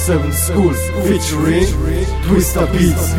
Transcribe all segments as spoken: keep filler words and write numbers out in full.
Seven Schools featuring Twista Beats.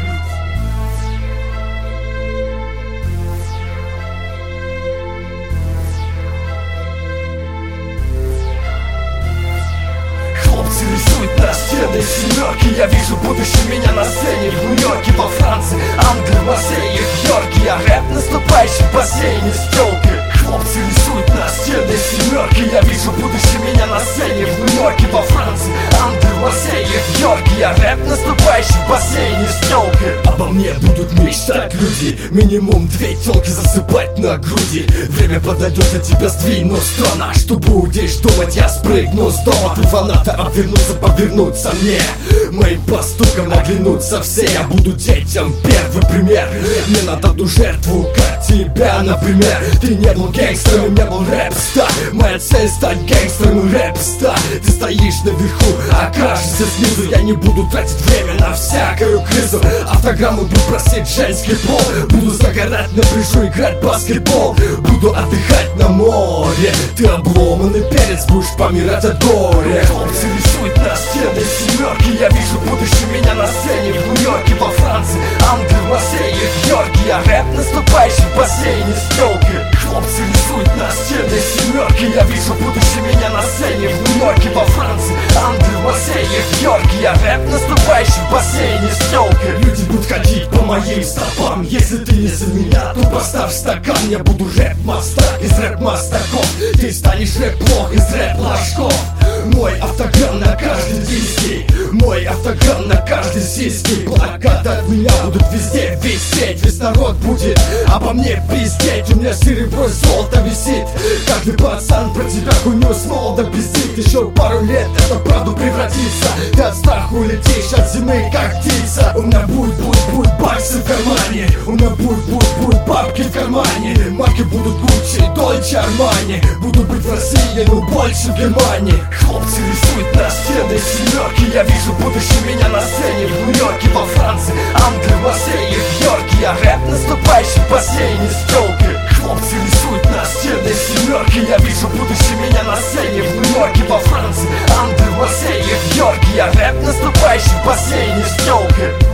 Хлопцы рисуют на стены семерки. Я вижу будущее меня на сцене в Нью-Йорке, во Франции, Англии, Марселе, Йорке. Я рэп, наступающий в бассейне с тёлкой. Хлопцы рисуют на стены семерки. Я вижу будущее меня на сцене в Нью-Йорке, во Франции, Англии, Марселе, Йорке. Я рэп, наступающий в бассейне с тёлкой. Обо мне будут мечтать люди. Минимум две тёлки засыпать на груди. Время подойдет, я тебя сдвину с трона. Что будешь думать, я спрыгну с дома. Ты фаната обвернуться, повернуться мне. Моим поступкам оглянуться все. Я буду детям первый пример. Мне надо одну жертву, как тебя, например. Ты не был гангстером, не был рэп-стар. Моя цель стать гангстером и рэп-стар. Ты стоишь наверху, окажешься снизу. Я не буду тратить время на всякую крысу. Автограмму буду просить женский пол. Буду загорать на пляжу, играть в баскетбол. Буду отдыхать на море. Ты обломанный перец, будешь помирать от горя. Хлопцы рисуют на стены семерки. Я вижу будущее меня на сцене в Нью-Йорке, во Франции, Англии, Марселе, Йорке. Я рэп, наступающий в бассейне с тёлкой. Хлопцы рисуют на стены семерки. Я вижу будущее меня на сцене в Нью-Йорке, во Франции, Англии, Марселе, Йорке. Я рэп, наступающий в бассейне с тёлкой. Люди будут ходить по моим стопам. Если ты не за меня, то поставь стакан. Я буду рэп-мастак из рэп-мастаков. Ты станешь рэп-лох из рэп-ложков. Мой автограмм на каждой диске. Мой автограмм на каждой сиске. Плакаты от меня будут везде висеть. Весь народ будет обо мне пиздеть. У меня серебро и золото висит. Каждый пацан про тебя хуйню с молода пиздит. Еще пару лет это правду превратится. Ты от страха улетишь от зимы как птица. У меня будет, будет, будет баксы в кармане. У меня будет, будет, будет бабки в кармане. Марки будут Гуччи, Дольче, Армани. Буду быть в России, но больше в Германии. Хлопцы рисуют на стены семерки. Я вижу будущее меня на сцене в Нью-Йорке, во Франции, Англии, Марселе, Йорке. Я рэп, наступающий в бассейне с тёлкой. Хлопцы рисуют на стены семерки. Я вижу будущее меня на сцене в Нью-Йорке, во Франции, Англии, Марселе, Йорке. Я рэп, наступающий в бассейне с тёлкой.